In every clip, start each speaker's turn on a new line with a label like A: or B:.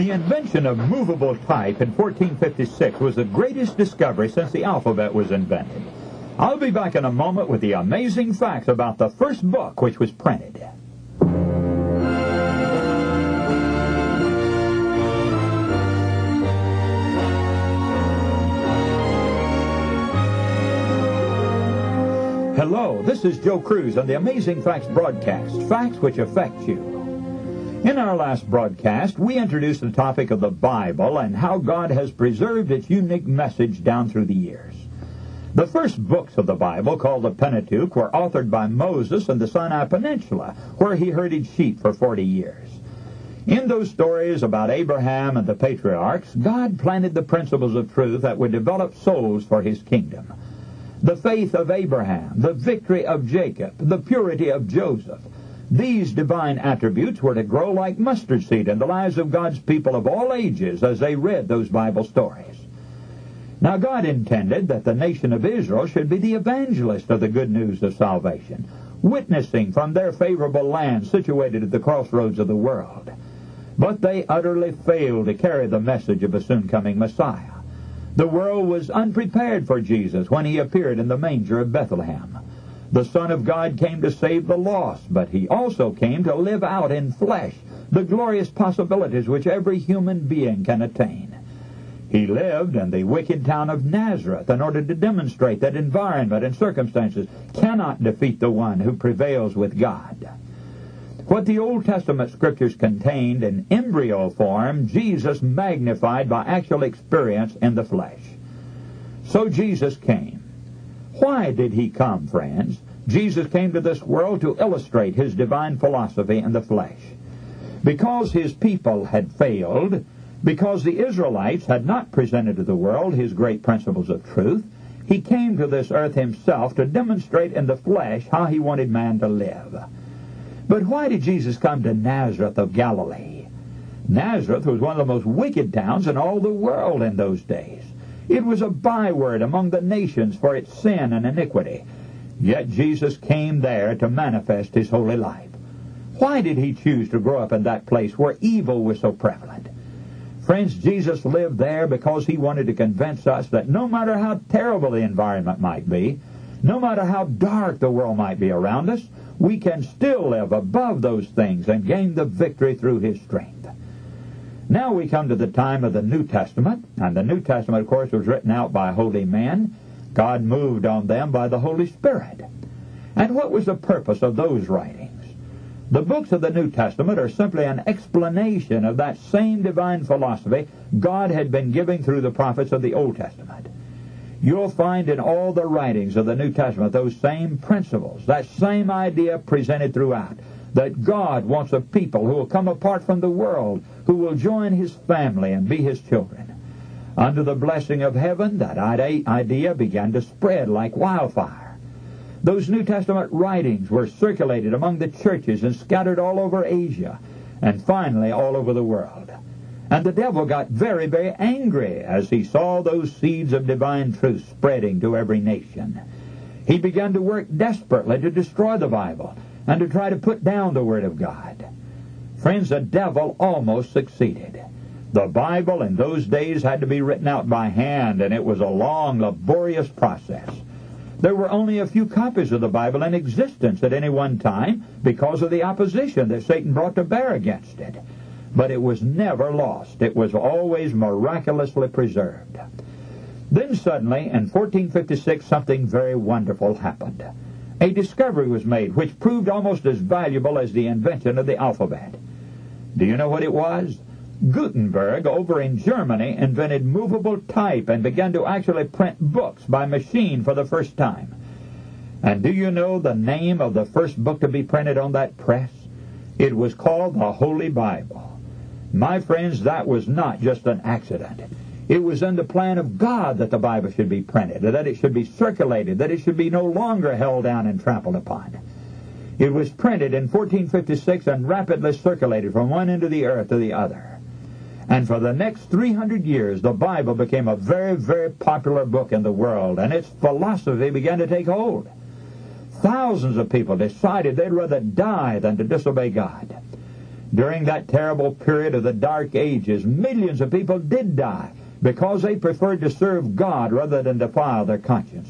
A: The invention of movable type in 1456 was the greatest discovery since the alphabet was invented. I'll be back in a moment with the amazing facts about the first book which was printed. Hello, this is Joe Cruz on the Amazing Facts broadcast, facts which affect you. In our last broadcast, we introduced the topic of the Bible and how God has preserved its unique message down through the years. The first books of the Bible, called the Pentateuch, were authored by Moses in the Sinai Peninsula, where he herded sheep for 40 years. In those stories about Abraham and the patriarchs, God planted the principles of truth that would develop souls for his kingdom. The faith of Abraham, the victory of Jacob, the purity of Joseph. These divine attributes were to grow like mustard seed in the lives of God's people of all ages as they read those Bible stories. Now God intended that the nation of Israel should be the evangelist of the good news of salvation, witnessing from their favorable land situated at the crossroads of the world. But they utterly failed to carry the message of a soon-coming Messiah. The world was unprepared for Jesus when he appeared in the manger of Bethlehem. The Son of God came to save the lost, but he also came to live out in flesh the glorious possibilities which every human being can attain. He lived in the wicked town of Nazareth in order to demonstrate that environment and circumstances cannot defeat the one who prevails with God. What the Old Testament scriptures contained in embryo form, Jesus magnified by actual experience in the flesh. So Jesus came. Why did he come, friends? Jesus came to this world to illustrate his divine philosophy in the flesh. Because his people had failed, because the Israelites had not presented to the world his great principles of truth, he came to this earth himself to demonstrate in the flesh how he wanted man to live. But why did Jesus come to Nazareth of Galilee? Nazareth was one of the most wicked towns in all the world in those days. It was a byword among the nations for its sin and iniquity. Yet Jesus came there to manifest his holy life. Why did he choose to grow up in that place where evil was so prevalent? Friends, Jesus lived there because he wanted to convince us that no matter how terrible the environment might be, no matter how dark the world might be around us, we can still live above those things and gain the victory through his strength. Now we come to the time of the New Testament, and the New Testament, of course, was written out by holy men. God moved on them by the Holy Spirit. And what was the purpose of those writings? The books of the New Testament are simply an explanation of that same divine philosophy God had been giving through the prophets of the Old Testament. You'll find in all the writings of the New Testament those same principles, that same idea presented throughout, that God wants a people who will come apart from the world, who will join his family and be his children. Under the blessing of heaven, that idea began to spread like wildfire. Those New Testament writings were circulated among the churches and scattered all over Asia, and finally all over the world. And the devil got very, very angry as he saw those seeds of divine truth spreading to every nation. He began to work desperately to destroy the Bible and to try to put down the Word of God. Friends, the devil almost succeeded. The Bible in those days had to be written out by hand, and it was a long, laborious process. There were only a few copies of the Bible in existence at any one time because of the opposition that Satan brought to bear against it. But it was never lost. It was always miraculously preserved. Then suddenly, in 1456, something very wonderful happened. A discovery was made which proved almost as valuable as the invention of the alphabet. Do you know what it was? Gutenberg, over in Germany, invented movable type and began to actually print books by machine for the first time. And do you know the name of the first book to be printed on that press? It was called the Holy Bible. My friends, that was not just an accident. It was in the plan of God that the Bible should be printed, that it should be circulated, that it should be no longer held down and trampled upon. It was printed in 1456 and rapidly circulated from one end of the earth to the other. And for the next 300 years, the Bible became a very, very popular book in the world, and its philosophy began to take hold. Thousands of people decided they'd rather die than to disobey God. During that terrible period of the Dark Ages, millions of people did die because they preferred to serve God rather than defile their conscience.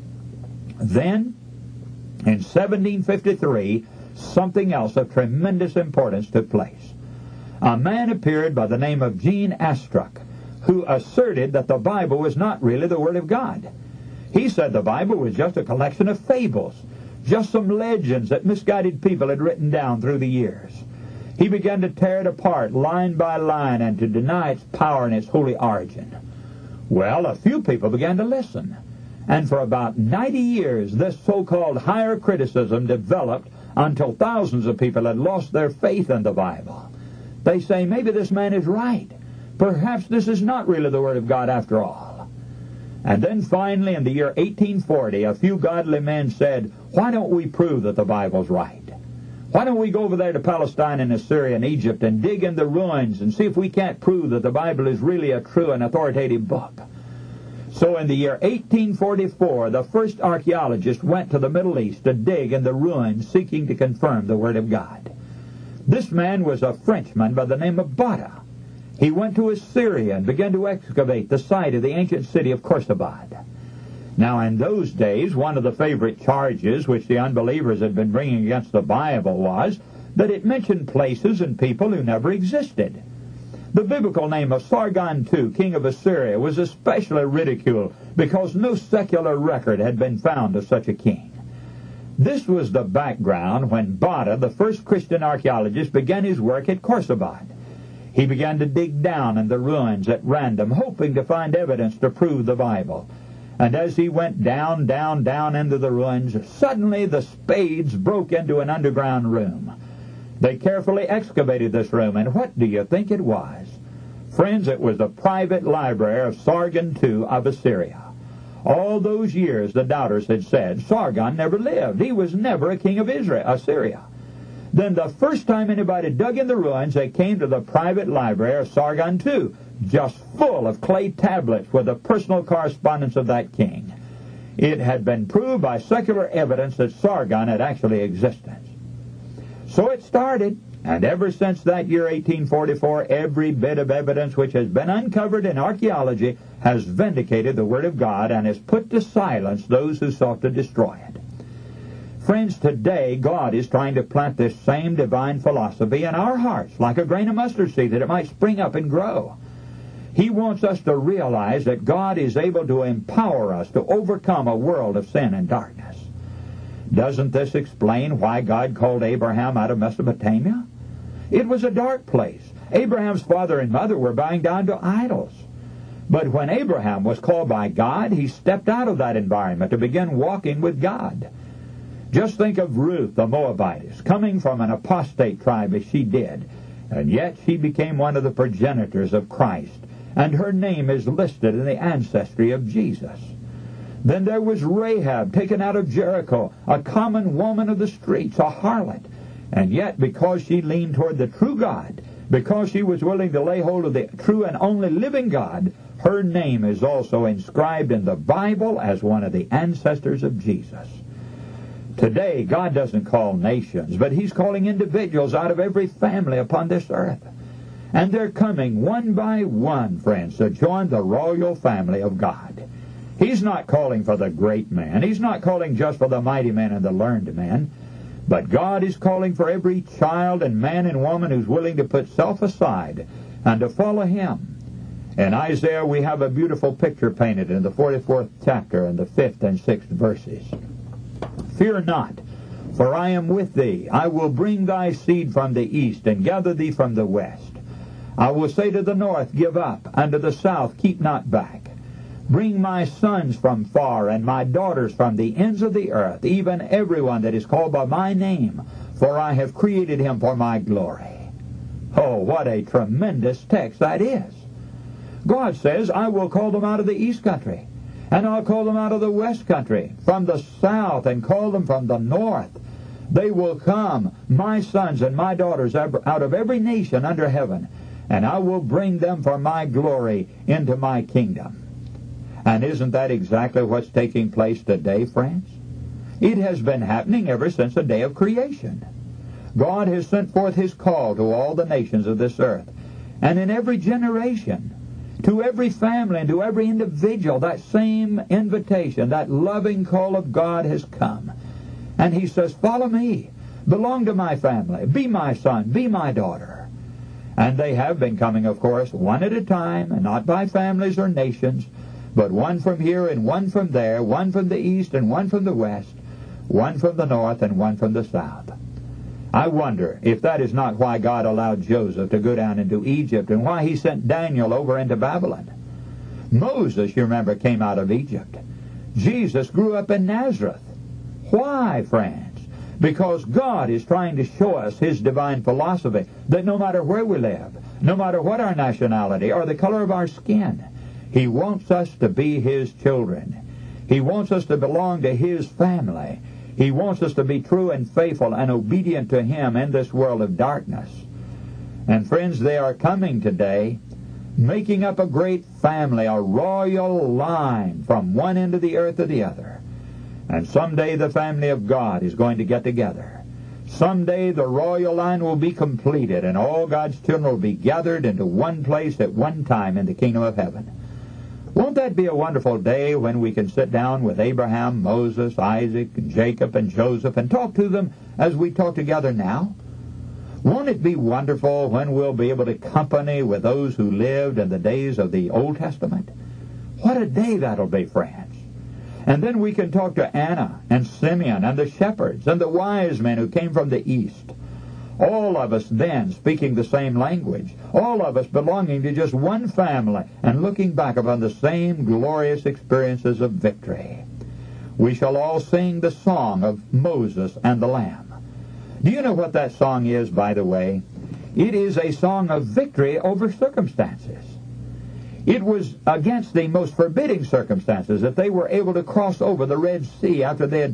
A: Then, in 1753, something else of tremendous importance took place. A man appeared by the name of Jean Astruc, who asserted that the Bible was not really the Word of God. He said the Bible was just a collection of fables, just some legends that misguided people had written down through the years. He began to tear it apart line by line and to deny its power and its holy origin. Well, a few people began to listen, and for about 90 years this so-called higher criticism developed until thousands of people had lost their faith in the Bible. They say, maybe this man is right. Perhaps this is not really the Word of God after all. And then finally, in the year 1840, a few godly men said, why don't we prove that the Bible's right? Why don't we go over there to Palestine and Assyria and Egypt and dig in the ruins and see if we can't prove that the Bible is really a true and authoritative book? So in the year 1844, the first archaeologist went to the Middle East to dig in the ruins seeking to confirm the Word of God. This man was a Frenchman by the name of Botta. He went to Assyria and began to excavate the site of the ancient city of Khorsabad. Now, in those days, one of the favorite charges which the unbelievers had been bringing against the Bible was that it mentioned places and people who never existed. The biblical name of Sargon II, king of Assyria, was especially ridiculed because no secular record had been found of such a king. This was the background when Botta, the first Christian archaeologist, began his work at Khorsabad. He began to dig down in the ruins at random, hoping to find evidence to prove the Bible. And as he went down into the ruins, suddenly the spades broke into an underground room. They carefully excavated this room, and what do you think it was? Friends, it was the private library of Sargon II of Assyria. All those years the doubters had said, Sargon never lived. He was never a king of Assyria. Then the first time anybody dug in the ruins, they came to the private library of Sargon II, just full of clay tablets with the personal correspondence of that king. It had been proved by secular evidence that Sargon had actually existed. So it started, and ever since that year 1844, every bit of evidence which has been uncovered in archaeology has vindicated the Word of God and has put to silence those who sought to destroy it. Friends, today God is trying to plant this same divine philosophy in our hearts, like a grain of mustard seed, that it might spring up and grow. He wants us to realize that God is able to empower us to overcome a world of sin and darkness. Doesn't this explain why God called Abraham out of Mesopotamia? It was a dark place. Abraham's father and mother were bowing down to idols. But when Abraham was called by God, he stepped out of that environment to begin walking with God. Just think of Ruth, the Moabitess, coming from an apostate tribe as she did, and yet she became one of the progenitors of Christ, and her name is listed in the ancestry of Jesus. Then there was Rahab, taken out of Jericho, a common woman of the streets, a harlot, and yet because she leaned toward the true God, because she was willing to lay hold of the true and only living God, her name is also inscribed in the Bible as one of the ancestors of Jesus. Today, God doesn't call nations, but He's calling individuals out of every family upon this earth. And they're coming one by one, friends, to join the royal family of God. He's not calling for the great man. He's not calling just for the mighty men and the learned men. But God is calling for every child and man and woman who's willing to put self aside and to follow Him. In Isaiah, we have a beautiful picture painted in the 44th chapter and the 5th and 6th verses. Fear not, for I am with thee. I will bring thy seed from the east and gather thee from the west. I will say to the north, give up, and to the south, keep not back. Bring my sons from far, and my daughters from the ends of the earth, even everyone that is called by my name, for I have created him for my glory. Oh, what a tremendous text that is. God says, I will call them out of the east country, and I'll call them out of the west country, from the south, and call them from the north. They will come, my sons and my daughters, out of every nation under heaven, and I will bring them for my glory into my kingdom. And isn't that exactly what's taking place today, friends? It has been happening ever since the day of creation. God has sent forth His call to all the nations of this earth. And in every generation, to every family and to every individual, that same invitation, that loving call of God has come. And He says, follow me, belong to my family, be my son, be my daughter. And they have been coming, of course, one at a time, and not by families or nations, but one from here and one from there, one from the east and one from the west, one from the north and one from the south. I wonder if that is not why God allowed Joseph to go down into Egypt and why He sent Daniel over into Babylon. Moses, you remember, came out of Egypt. Jesus grew up in Nazareth. Why, friends? Because God is trying to show us His divine philosophy that no matter where we live, no matter what our nationality or the color of our skin, He wants us to be His children. He wants us to belong to His family. He wants us to be true and faithful and obedient to Him in this world of darkness. And friends, they are coming today, making up a great family, a royal line from one end of the earth to the other. And someday the family of God is going to get together. Someday the royal line will be completed, and all God's children will be gathered into one place at one time in the kingdom of heaven. Won't that be a wonderful day when we can sit down with Abraham, Moses, Isaac, and Jacob, and Joseph and talk to them as we talk together now? Won't it be wonderful when we'll be able to company with those who lived in the days of the Old Testament? What a day that'll be, friends. And then we can talk to Anna and Simeon and the shepherds and the wise men who came from the east. All of us then speaking the same language. All of us belonging to just one family and looking back upon the same glorious experiences of victory. We shall all sing the song of Moses and the Lamb. Do you know what that song is, by the way? It is a song of victory over circumstances. It was against the most forbidding circumstances that they were able to cross over the Red Sea after they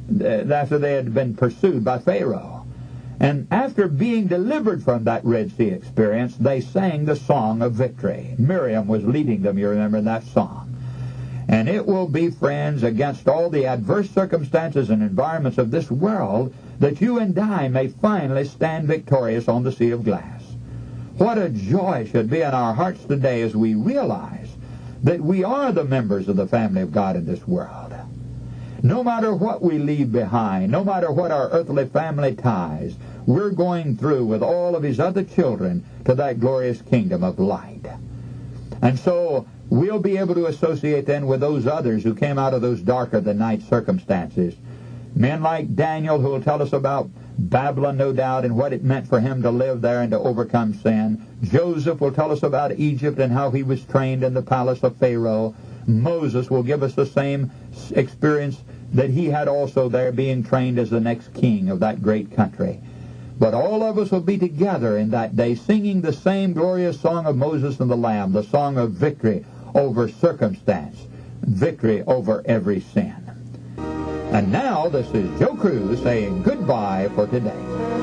A: had been pursued by Pharaoh. And after being delivered from that Red Sea experience, they sang the song of victory. Miriam was leading them, you remember, in that song. And it will be, friends, against all the adverse circumstances and environments of this world that you and I may finally stand victorious on the sea of glass. What a joy should be in our hearts today as we realize that we are the members of the family of God in this world. No matter what we leave behind, no matter what our earthly family ties, we're going through with all of His other children to that glorious kingdom of light. And so we'll be able to associate then with those others who came out of those darker than night circumstances. Men like Daniel, who will tell us about Babylon, no doubt, and what it meant for him to live there and to overcome sin. Joseph will tell us about Egypt and how he was trained in the palace of Pharaoh. Moses will give us the same experience that he had also there, being trained as the next king of that great country. But all of us will be together in that day singing the same glorious song of Moses and the Lamb, the song of victory over circumstance, victory over every sin. And now this is Joe Cruz saying goodbye for today.